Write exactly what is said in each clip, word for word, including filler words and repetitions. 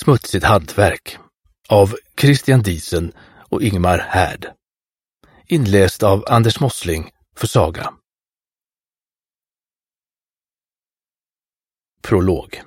Smutsigt hantverk av Christian Diesen och Ingmar Härd. Inläst av Anders Mossling för Saga. Prolog.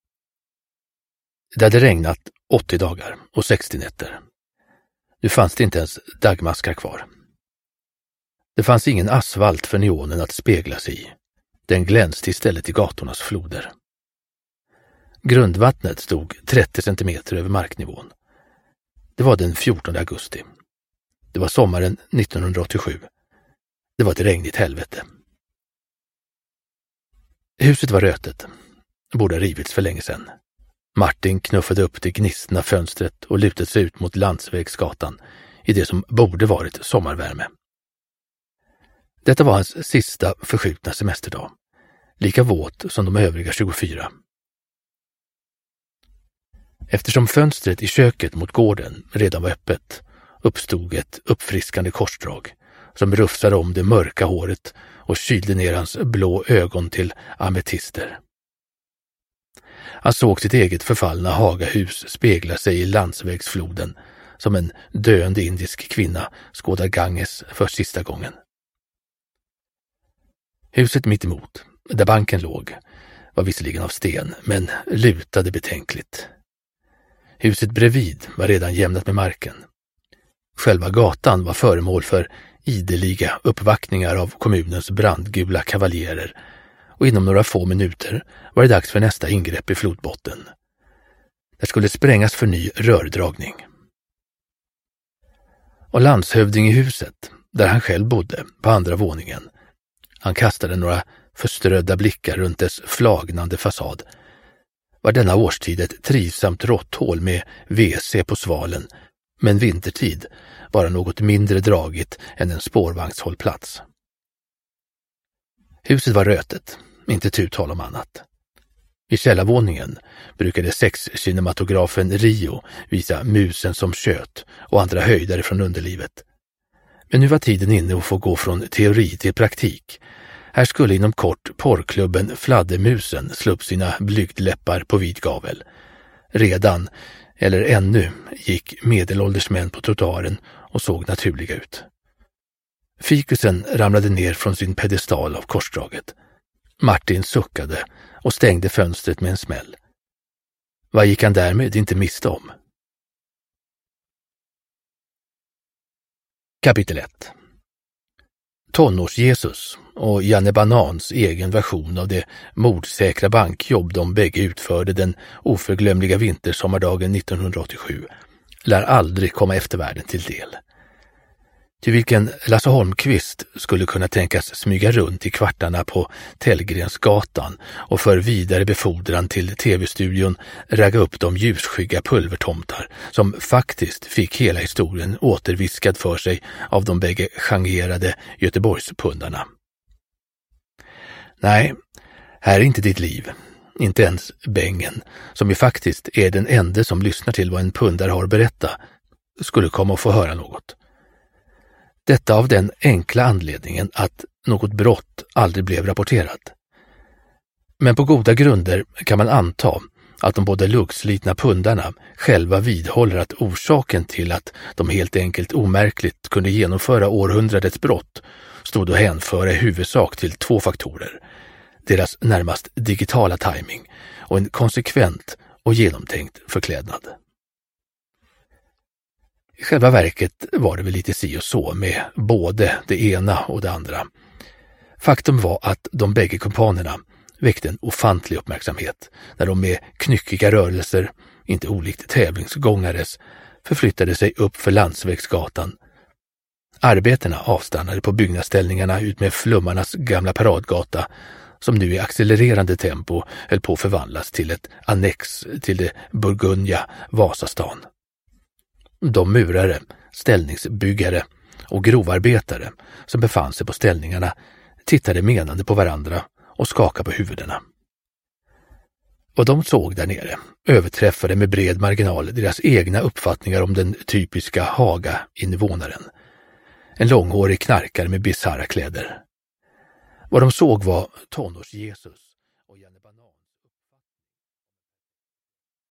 Det hade regnat åttio dagar och sextio nätter. Nu fanns det inte ens dagmaskar kvar. Det fanns ingen asfalt för neonen att spegla sig i. Den glänste istället i gatornas floder. Grundvattnet stod trettio centimeter över marknivån. Det var den fjortonde augusti. Det var sommaren nittonhundraåttiosju. Det var ett regnigt helvete. Huset var rötet. Borde ha rivits för länge sedan. Martin knuffade upp det gnistna fönstret och lutade sig ut mot Landsvägsgatan i det som borde varit sommarvärme. Detta var hans sista förskjutna semesterdag. Lika våt som de övriga tjugofyra. Eftersom fönstret i köket mot gården redan var öppet uppstod ett uppfriskande korsdrag som rufsade om det mörka håret och kylde ner hans blå ögon till ametister. Han såg sitt eget förfallna Hagahus spegla sig i landsvägsfloden som en döende indisk kvinna skådar Ganges för sista gången. Huset mitt emot, där banken låg, var visserligen av sten, men lutade betänkligt. Huset bredvid var redan jämnat med marken. Själva gatan var föremål för ideliga uppvaktningar av kommunens brandgula kavaljerer och inom några få minuter var det dags för nästa ingrepp i flodbotten. Det skulle sprängas för ny rördragning. Och landshövding i huset, där han själv bodde, på andra våningen. Han kastade några förströdda blickar runt dess flagnande fasad. Var denna årstid ett trivsamt råtthål med W C på svalen, men vintertid bara något mindre dragigt än en spårvagnshållplats. Huset var rötet, inte tu tal om annat. I källarvåningen brukade sexkinematografen Rio visa musen som kött och andra höjdare från underlivet. Men nu var tiden inne att få gå från teori till praktik. Här skulle inom kort porrklubben Fladdermusen slå upp sina blygdläppar på vid gavel. Redan, eller ännu, gick medelålders män på trottoaren och såg naturliga ut. Fikusen ramlade ner från sin pedestal av korsdraget. Martin suckade och stängde fönstret med en smäll. Vad gick han därmed inte miste om? Kapitel ett. Tonårs-Jesus och Janne Banans egen version av det mordsäkra bankjobb de bägge utförde den oförglömliga vintersommardagen nittonhundraåttiosju lär aldrig komma eftervärlden till del. Till vilken Lasse Holmqvist skulle kunna tänkas smyga runt i kvartarna på Tellgrensgatan och för vidare befordran till tv-studion ragga upp de ljusskygga pulvertomtar som faktiskt fick hela historien återviskad för sig av de bägge changerade Göteborgspundarna. Nej, här är inte ditt liv. Inte ens Bengen, som ju faktiskt är den enda som lyssnar till vad en pundare har att berätta, skulle komma att få höra något. Detta av den enkla anledningen att något brott aldrig blev rapporterat. Men på goda grunder kan man anta att de båda luggslitna pundarna själva vidhåller att orsaken till att de helt enkelt omärkligt kunde genomföra århundradets brott stod att hänföra i huvudsak till två faktorer. Deras närmast digitala timing och en konsekvent och genomtänkt förklädnad. I själva verket var det väl lite si och så med både det ena och det andra. Faktum var att de bägge kumpanerna väckte en ofantlig uppmärksamhet när de med knyckiga rörelser, inte olikt tävlingsgångares, förflyttade sig upp för Landsvägsgatan. Arbetena avstannade på byggnadsställningarna ut med Flummarnas gamla paradgata som nu i accelererande tempo höll på att förvandlas till ett annex till det Burgundia Vasastan. De murare, ställningsbyggare och grovarbetare som befann sig på ställningarna tittade menande på varandra och skakade på huvudena. Vad de såg där nere överträffade med bred marginal deras egna uppfattningar om den typiska Haga-invånaren. En långhårig knarkare med bisarra kläder. Vad de såg var tonårs-Jesus.